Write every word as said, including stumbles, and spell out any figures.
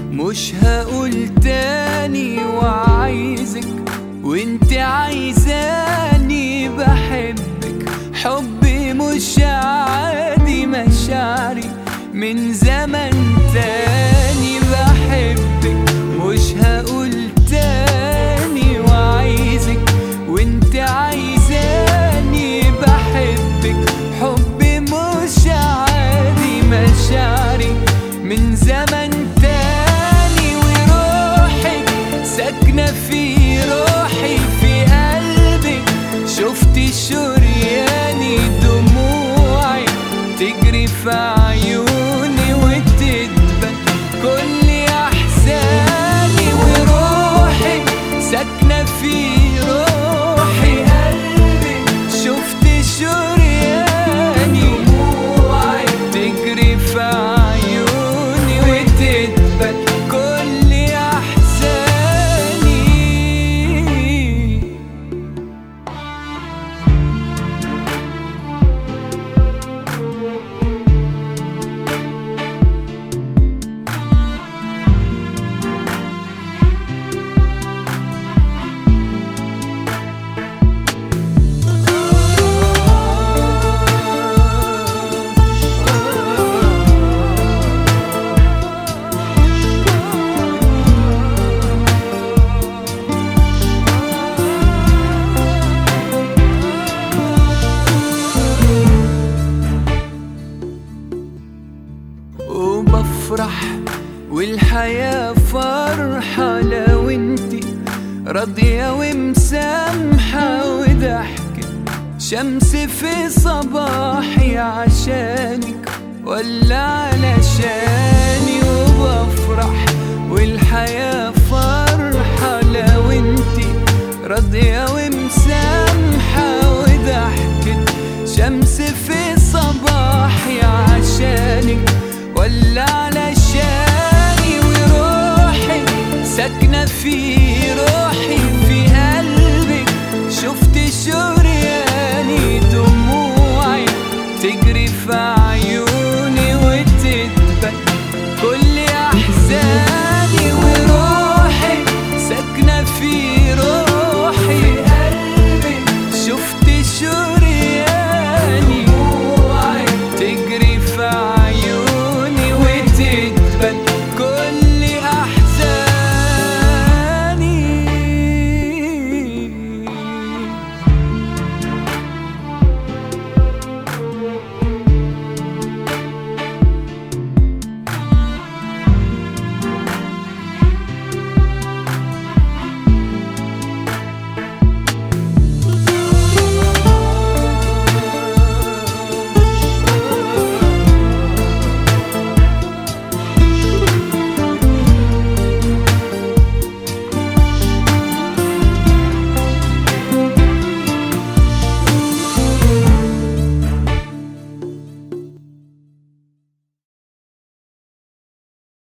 مش هقول تاني وعايزك وانت عايزاني، بحبك حبي مش عادي، مشاعري من زمن تاني. بحبك مش هقول تاني وعايزك وانت عايزاني، بحبك حبي مش عادي، مشاعري من زمن تاني. وروحك ساكنة في روحي في قلبك، شفتي شرياني دموعي تجري في عيوني وتدبل كل احزاني. وروحك ساكنة في روحي قلبك، شفتي شرياني دموعي تجري في عيوني وتدبل كل احزاني. وبفرح والحياة فرحة لو انتي راضية ومسامحة، وضحكة شمس في صباحي عشانك ولا علشاني. وبفرح والحياة فرحة لو انتي راضية ومسامحة، وضحكة شمس في صباحي عشانك ولا علشاني. وروحي ساكنة في